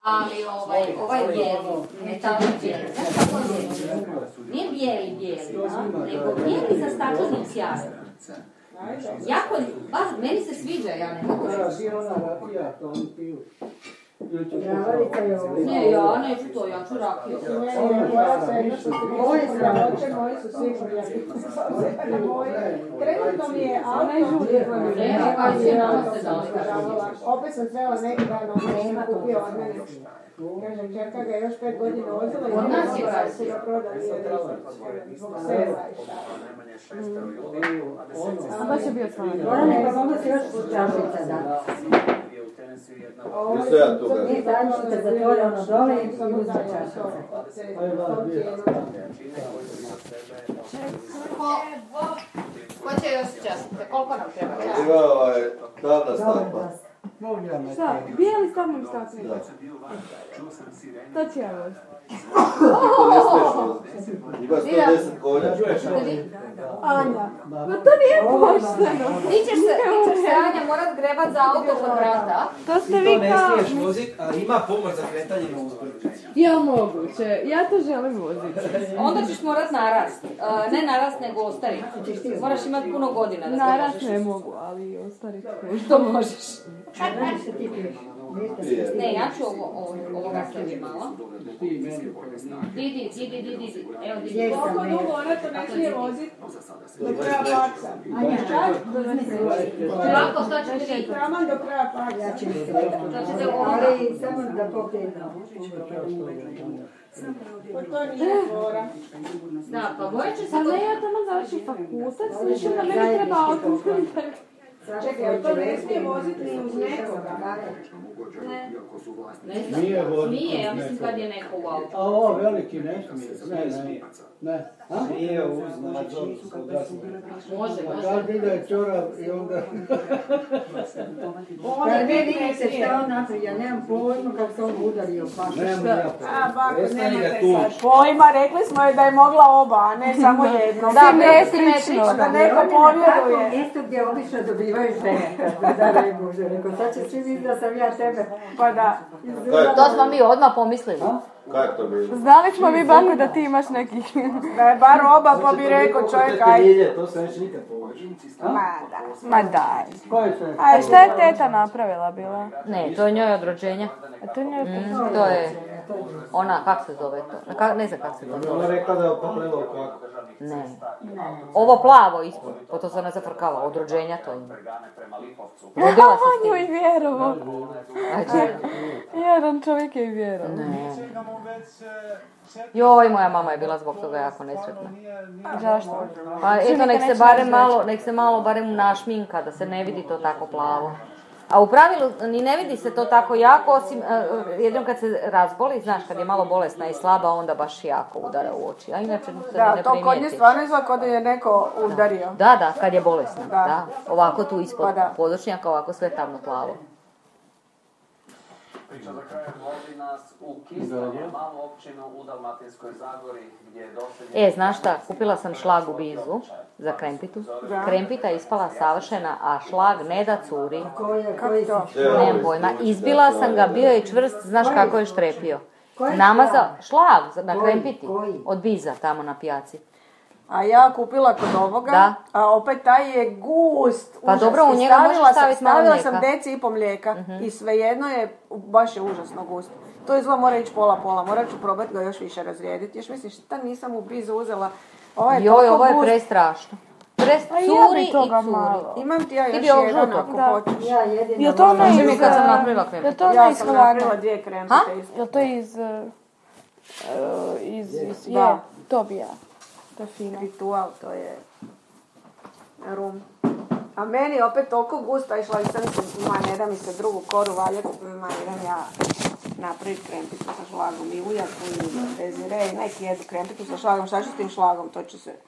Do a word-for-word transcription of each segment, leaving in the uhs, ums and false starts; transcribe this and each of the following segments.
Ali ovaj, ovaj bijeli, metalni bijeli, znaš kako je bijeli? Nije bijeli bijeli, nego bijeli sa staklenim sjajem. Jako, baš, meni se sviđa, ja ne mogu reći. Ne, ja neću to, ja ću rakiju. Moji sramoće, moji su svi prijatelji. Trenutno mi je auto. Ne, kaj se nama ste dali. Opet sam trebala neki dan, ono sam kupio od mene. Kažem, čerka ga još pet godina vozila i od nas je kada se ga prodali zbog sela i šta. A baš je bio stvarno. Gorane, pa mogu se još čašica da. Isto ja toga. Mi dančite zatvore ono dole i uzme čašica. Ko će još častite? Koliko nam treba? Ima ovaj, davna stakla. Šta? Bijeli stavnim staklim? To ću ja voziti. To ne smiješ voziti. Ima sto deset konja. Anja, no to nije pošteno. Ti ćeš se, ti ćeš se Anja morat grebat za auto kod vrata. To ste vi To ne kao... smiješ voziti, a ima pomoć za kretanje na uzbrdu. Ja moguće, ja to želim voziti. Onda ćeš morat narast. Uh, ne narast, nego ostarit. Moraš imati puno godina da to Narast možeš. ne mogu, ali ostarit možeš. To možeš. Što ti piješ? Ne, ja ću ovo, ovo, ovoga sebi malo. Didi, didi, didi, didi. Evo, didi. Koliko dugo ona to ne smije voziti? Do kraja faksa. Anja, Lako, šta ćete vi? Traman do kraja faksa. ja ću mi se Šta ćete ovoga? ali samo da popijem. Pa to nije fora. Da, pa boja će se Ali to... ne, ja tamo završim fakultet, mislim da meni treba auto. Čekaj, ali to ne smije voziti ni uz nekoga. Ne. Ne znam. Smije, ja mislim kad je neko u autu. A ovo veliki ne smije. Ne, ne. Ne. A? Nije uz nadzor odrasla. Može, Kad može. vide čorab i onda... Kad vi vidite šta on napravi, ja nemam pojma kako se on udario. Pa Nemam ja A, bako, Prestani ga nemate tući. sad pojma, rekli smo je da je mogla oba, a ne samo jedno. Da, Simetrično. Da neko povjeruje. Mjesto gdje obično dobivaju žene, kad da ne može. Rekao, sad će svi vidjeti da sam ja tebe. Pa da. To smo mi odmah pomislili. Kaj je to bilo? Znali smo mi, bako, da ti imaš nekih... Da je bar oba, pa bi rekao čovjek, aj. To se neće nikad povući. Ma da. Ma daj. Koji se? A šta je teta napravila bila? Ne, to je njoj od rođenja. A to nije... Mm, to je ona, kak se zove to? Ka, ne znam kak se to zove. Ona rekla da je opaplela u kako. Ne. Ovo plavo ispod, po to se ona zafrkala, od rođenja to ima. Rodila se s On ju tim. i vjerovao. Znači, Jedan čovjek je i vjerovao. ne. Joj, moja mama je bila zbog toga jako nesretna. Zašto? Pa eto, nek se barem malo, nek se malo barem našminka, da se ne vidi to tako plavo. A u pravilu ni ne vidi se to tako jako, osim uh, jednom kad se razboli, znaš, kad je malo bolesna i slaba, onda baš jako udara u oči. A inače se Da, ne to kod nje primijeti. stvarno izgleda kod je neko udario. Da, da, kad je bolesna, da. Da. Ovako tu ispod Pa da. podočnjaka, ovako sve tamno plavo. Priča za kraj vodi nas u Kistanje, malu općinu u Dalmatinskoj Zagori, gdje je doseljen... E, znaš šta, kupila sam šlag u Bizu za krempitu. Krempita je ispala savršena, a šlag ne da curi. Koji to? Nemam pojma. Izbila sam ga, bio je čvrst, znaš kako je štrepio. Namazao, šlag za- na krempiti. Koji? Od Biza, tamo na pijaci. A ja kupila kod ovoga, Da. a opet taj je gust. Pa užas. dobro, u I njega možeš stavila sam- staviti malo Stavila mlijeka. sam deci i po mlijeka i svejedno je, baš je užasno gust. To izgleda mora ići pola-pola, morat ću probati ga još više razrijediti. Još mislim, šta nisam u Bizu uzela, ovo je Joj, toliko ovo je gust. prestrašno. Pres A ja curi bi i toga curi. malo. Imam ti ja Ti još bi ovog jedan žutog? ako Da. hoćeš. Ja jedina Jel to ono volim. iz... Znači mi kad sam napravila krempit. Jel to ono Ja iz sam napravila Hrvana? dvije krempite isto. Jel to iz... uh, uh, iz... iz... Da. Je, to bi ja. To je fino. Ritual, to je rum. A meni opet toliko gusto išla i sam se, ma ne da mi se drugu koru valjati, ma idem ja napraviti krempicu sa šlagom i ujaku i Desire i neki jedu krempicu sa šlagom. Šta ću s tim šlagom, to će se...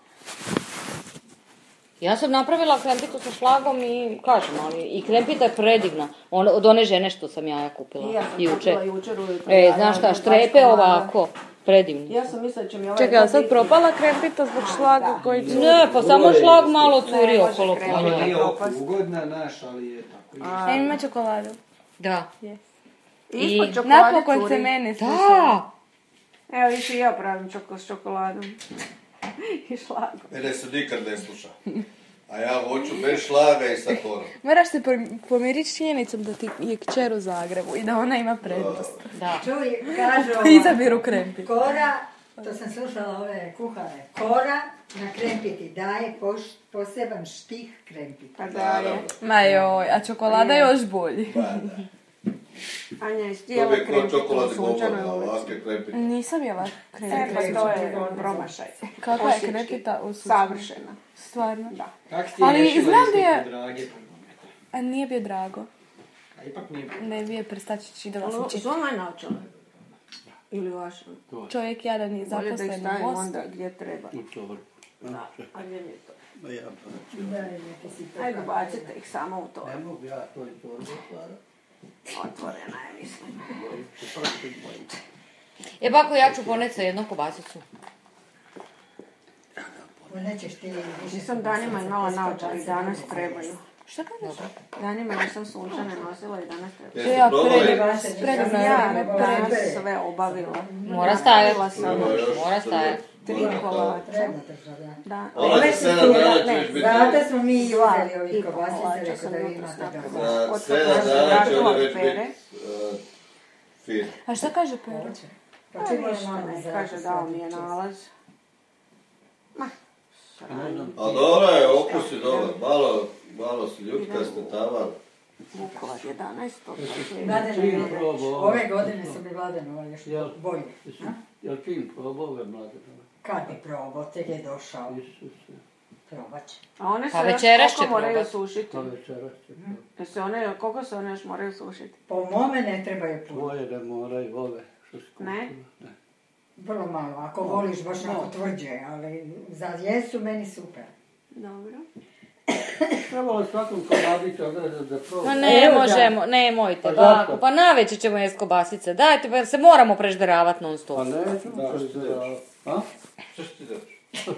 Ja sam napravila krempitu sa šlagom i kažem, ali i krempita je predivna. On, od one žene što sam ja kupila I ja sam jučer. kupila jučer ujutro. E, da, znaš ja, šta, ja, štrepe dvadeset ovako, predivni. Ja sam mislila da će mi ovaj... Čekaj, a sad biti- propala krempita zbog šlaga Da. koji će... Ne, pa samo šlag malo Ne, curi može okolo krempit. po Ono njoj. nije ugodna naš, ali je tako. A, E, ima čokoladu. Da. Yes. Ispod čokolade Napokon curi. se meni sluša. Da! Evo više i ja pravim čoko s čokoladom. I šlagom. Mene se nikad ne sluša. A ja hoću bez šlaga i sa korom. Moraš se pom- pomiriti s činjenicom da ti je kćer u Zagrebu i da ona ima prednost. Da. Čuj, kažu Pa izabiru krempit. Kora, to sam slušala ove kuhare, Kora na krempiti daje poš, poseban štih krempita. Pa da je. Ma joj, a čokolada je još bolji. Pa da. Anja je To stijela bi je kod krempita u čokolade sunčanoj govorila, ulici. ovakve krempite. Nisam jela E, krempit. pa to je promašaj. Kakva je Osječki. krempita u suštini? Savršena. Stvarno? Da. Kak ti Ali je riješila znam da je- istiku drage promete? A nije bio drago. A ipak nije. Ne bio je prstačić i da sam čitala. Zvonaj naočale. Ili vaša. Čovjek jadan je Bolje da ih zaposlen u stavim Mostu. onda gdje treba. Da, a gdje mi je to? Daj, neki si to. Ajde, bacite ih samo u to. Ne mogu ja to i torbu otvarati. Otvorena je, mislim. E, bako, ja ću poneti sa jednom kobasicu. Nećeš ti više. Nisam danima imala naočale i danas trebaju. Šta kažeš? Danima nisam sunčane nosila i danas trebaju. Jeste Ja, probali? predivno, predivno je Ja vrijeme. danas sve obavila. Mora stajati. Obavila sam Treba još Mora stajati. tri Mora kolača. Treba te sada. Da. Ona Ove za su sedam tu- dana će ne, već biti. Zato smo mi i Dva uzeli i ovih pol kobasice, kolača rekao sam da vi jutros imate napravila. dobro. Za Od sedam kako sam dana će vratila oni već od pere. biti uh, fin. A šta kaže Pero? Pa Pa čim ništa malo ne, za- kaže dao mi je nalaz. Ma, A dobro je, okus je dobar. Malo, malo si ljutkasti tavan. Vukovar jedanaest. Mladenovi, Čim probao. ove godine su mi Mladenova još Jel? bolje. Jesi- Jel čim probao ove mlade? Kad je probao, tek je došao. Isuse, Probat će. A one se Pa još večeras će koliko moraju probat. sušiti? pa večeras će probao. Jer se one, koliko se one još moraju sušiti? Po mome ne trebaju puno. Tvoje da moraju ove što si kupila. Ne? Ne. Vrlo malo, ako voliš baš onako tvrđe, ali za jesu meni super. Dobro. Trebalo svakom komadiću odredati da probao. Ma ne Evo ga. možemo, nemojte, Pa bako. zašto? Pa navečer ćemo jest kobasice. Dajte, pa se moramo prežderavati non Pa stop. neću Da, što ti prežderavati. A? Što ću ti reći?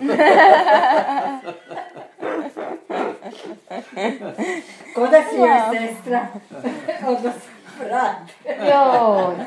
Ko da si joj sestra, odnosno brat. Joj.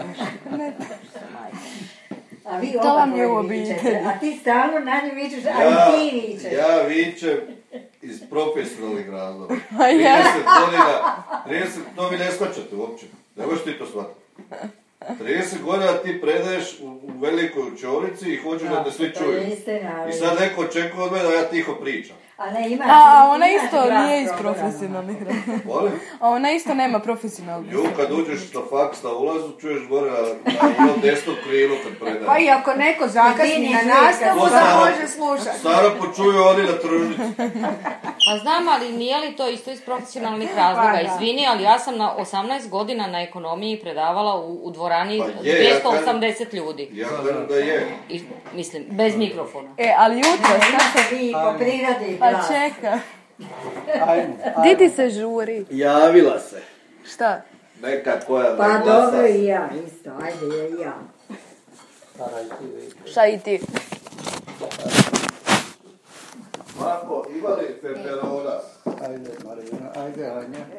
A vi To oba vam je dvoje u obitelji. vičete, a ti stalno na nju vičeš, a Ja, i ti vičeš. ja vičem iz profesionalnih razloga. Ma ja. trideset godina, trideset, to vi ne shvaćate uopće. Ne možeš ti to shvatiti. trideset godina ti predaješ u, u velikoj učionici i hoćeš da te svi To čuju. je istina, ali... I sad neko očekuje od mene da ja tiho pričam. A ne, ima... A ona ima isto glas nije iz programa. profesionalnih razloga. Volim? A ona isto nema profesionalnih. Ju, kad uđeš na faks na ulazu, čuješ gore na, na jednom desnom krilu kad predaje. Pa i ako neko zakasni Jedini na zvijek nastavu, kad da Staro- može slušati. Staro počuju oni na tržnici. Pa znam, ali nije li to isto iz profesionalnih razloga? Pa da. Izvini, ali ja sam na osamnaest godina na ekonomiji predavala u, u dvorani Pa je, ja dvjesto kažem- osamdeset ljudi. Ja kažem da je. I, mislim, bez mikrofona. E, ali jutro, Ne, šta imate vi po prirodi Pa glas. čeka. Ajmo, Di ti se žuri? Javila se. Šta? Neka koja Pa ne glasa. dobro i ja isto, ajde i ja. staraj ti vidi. Šta i ti? Mako, ima li peperona? Ajde, Marina, ajde, Anja.